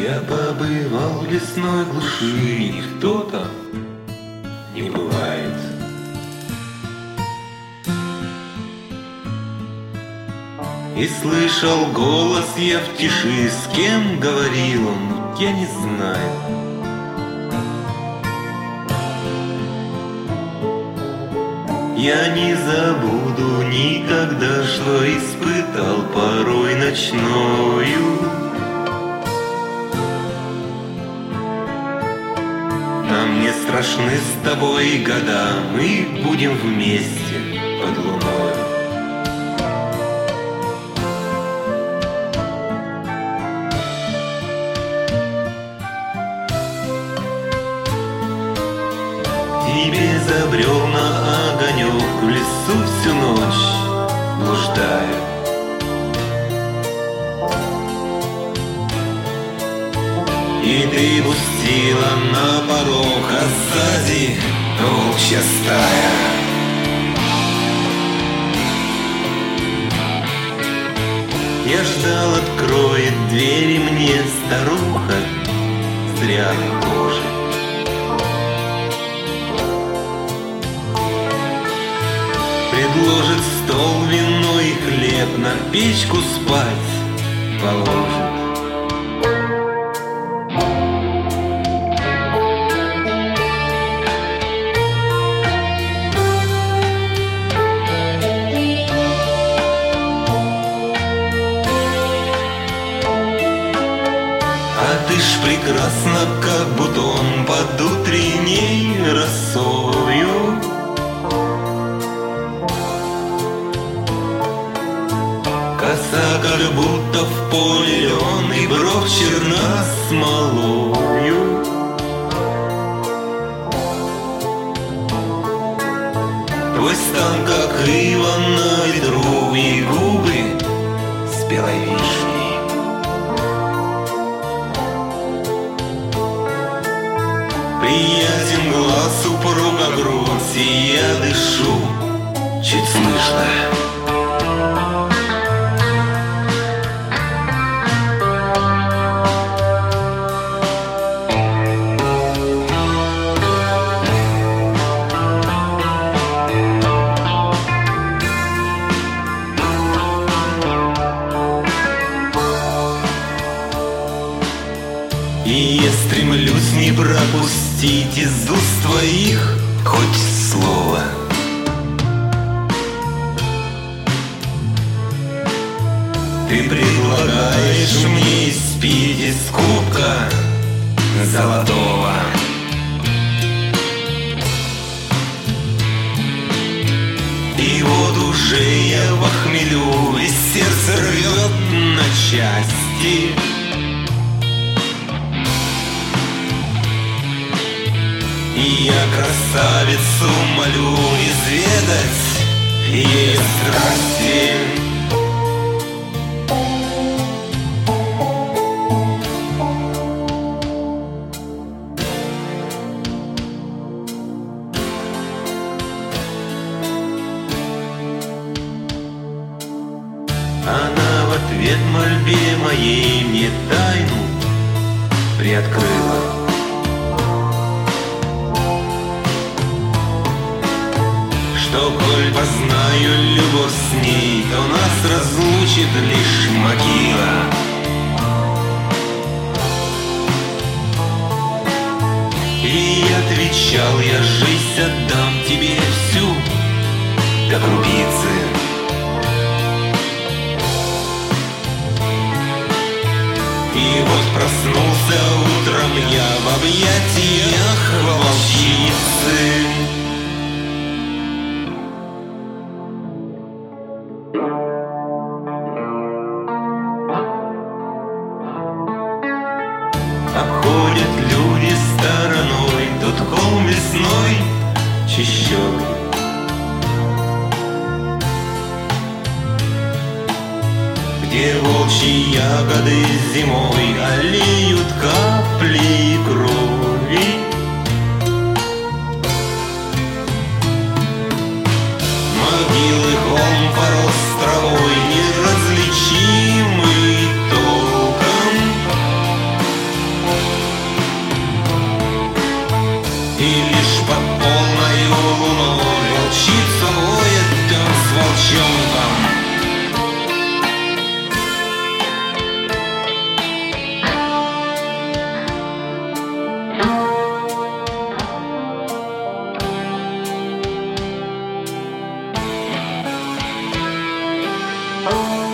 Я побывал в лесной глуши, никто там не бывает. И слышал голос я в тиши, с кем говорил он, я не знаю. Я не забуду никогда, что испытал порой ночною. Нам не страшны с тобой года, мы будем вместе под луной. Тебе забрел на огонек, в лесу всю ночь блуждая. И ты пустила на порог, а сзади волчья стая. Я ждал, откроет двери мне старуха с рябой кожей. Предложит стол, вино и хлеб, на печку спать положит. А ты ж прекрасна, как бутон под утренней росою. Коса как будто в поле лен, и бровь черна смолою. Твой стан, как ива на ветру, и губы спелой вишней. Приятен глаз супруга грудь, и я дышу чуть слышно. И я стремлюсь не пропустить из уст твоих хоть слово. Ты предлагаешь мне испить из кубка золотого. И вот уже я в охмелю, и сердце рвет на части. И я красавицу молю изведать ее страсти. Она в ответ мольбе моей мне тайну приоткрыла. Что, коль познаю любовь с ней, то нас разлучит лишь могила. И отвечал я, жизнь отдам тебе всю, до крупицы. И вот проснулся утром я в объятиях волчицы. Обходят люди стороной тот холм лесной чащобы. Где волчьи ягоды зимой олеют капли крови. Могилы холм порос травой, неразличимый толком. Thank you.